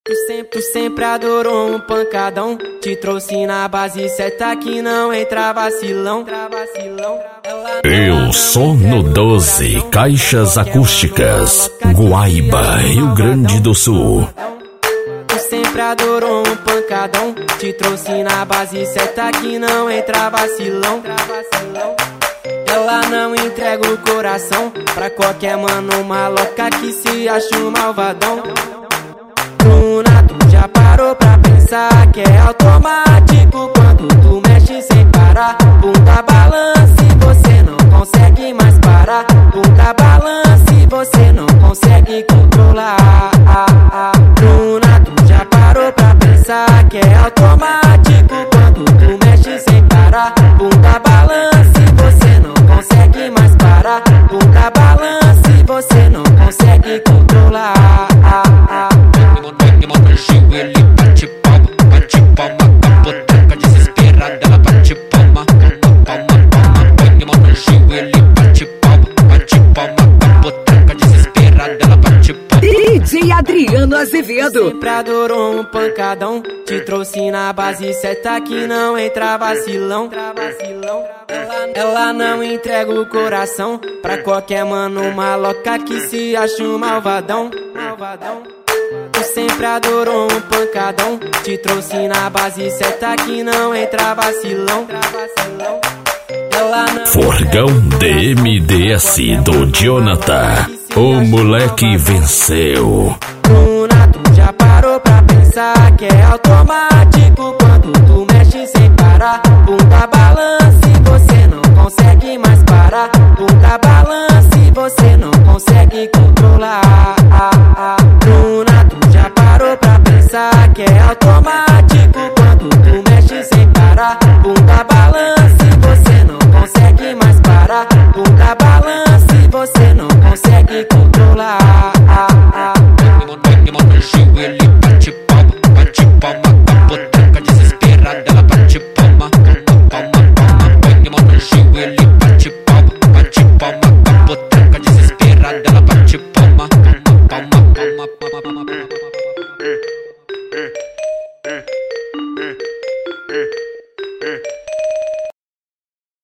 Tu sempre adorou um pancadão, te trouxe na base certa que não entra vacilão. Eu sou no 12 Caixas Acústicas, Guaíba, Rio Grande do Sul. Tu sempre adorou um pancadão, te trouxe na base certa que não entra vacilão. Ela não entrega o coração pra qualquer mano maloca que se acha um malvadão. Bruna, tu já parou pra pensar que é automático quando tu mexe sem parar? Bunda balança e você não consegue mais parar. Bunda balança e você não consegue controlar. Bruna, tu já parou pra pensar que é automático quando tu mexe sem parar? Bunda balança e você não consegue mais parar. Bunda balança e você não consegue controlar. Ele bate palma, capoteca desesperada, ela bate palma, põe mão no joelho, ele bate palma, capoteca desesperada, ela bate palma. DJ Adriano Azevedo. Sempre adorou um pancadão, te trouxe na base certa que não entra vacilão. Ela não entrega o coração pra qualquer mano maloca que se acha um malvadão. Tu sempre adorou um pancadão, te trouxe na base certa que não entra vacilão. Forgão DMDS do Jonathan, o moleque venceu. Bruna, tu já parou pra pensar que é automático quando tu mexe sem parar? Bunda balança e você não consegue mais parar. Bunda balança e você não consegue controlar. Bruna, tu já parou pra pensar que é automático